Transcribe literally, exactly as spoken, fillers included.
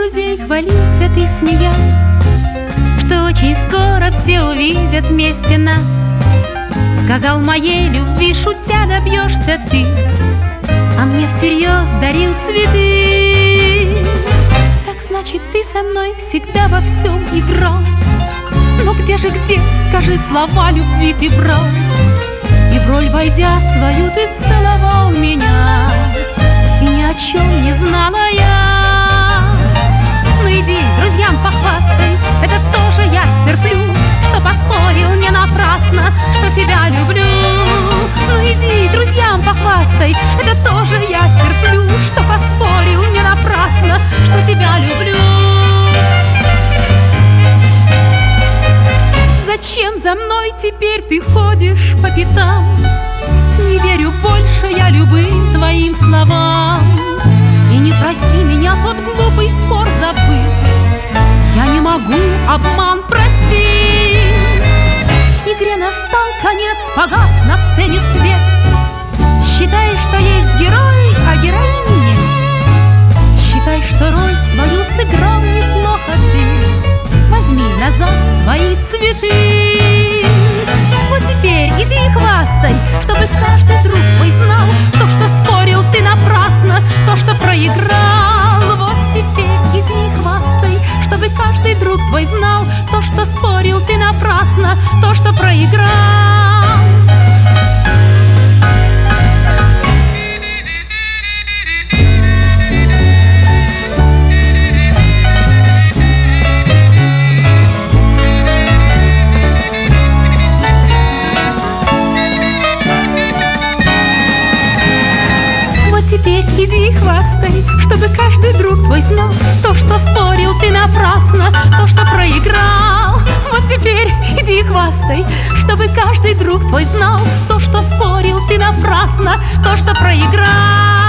друзей хвалился ты, смеясь, что очень скоро все увидят вместе нас. Сказал, моей любви шутя добьешься ты, а мне всерьез дарил цветы. Так значит, ты со мной всегда во всем играл. Но где же где, скажи, слова любви ты брал? И в роль войдя свою ты целовал меня, и ни о чем не знала я. Ну иди, друзьям похвастай, это тоже я стерплю, что поспорил не напрасно, что тебя люблю. Ну иди, друзьям похвастай, это тоже я стерплю, что поспорил не напрасно, что тебя люблю. Зачем за мной теперь ты ходишь по пятам? Не верю больше я любым твоим словам. И не проси меня тот глупый спор забыть, я не могу обман простить. Игре настал конец, погас на сцене свет. Считай, что есть герой, а героини нет. Считай, что роль свою сыграл неплохо ты. Возьми назад свои цветы. Вот теперь иди и хвастай, чтобы каждый друг твой знал то, что спорил ты напрасно, то, что проиграл. Вот теперь иди и хвастай, чтобы каждый друг твой знал то, что спорил ты напрасно, то, что проиграл. Теперь иди и хвастай, чтобы каждый друг твой знал то, что спорил ты напрасно, то, что проиграл. Вот теперь иди и хвастай, чтобы каждый друг твой знал то, что спорил ты напрасно, то, что проиграл.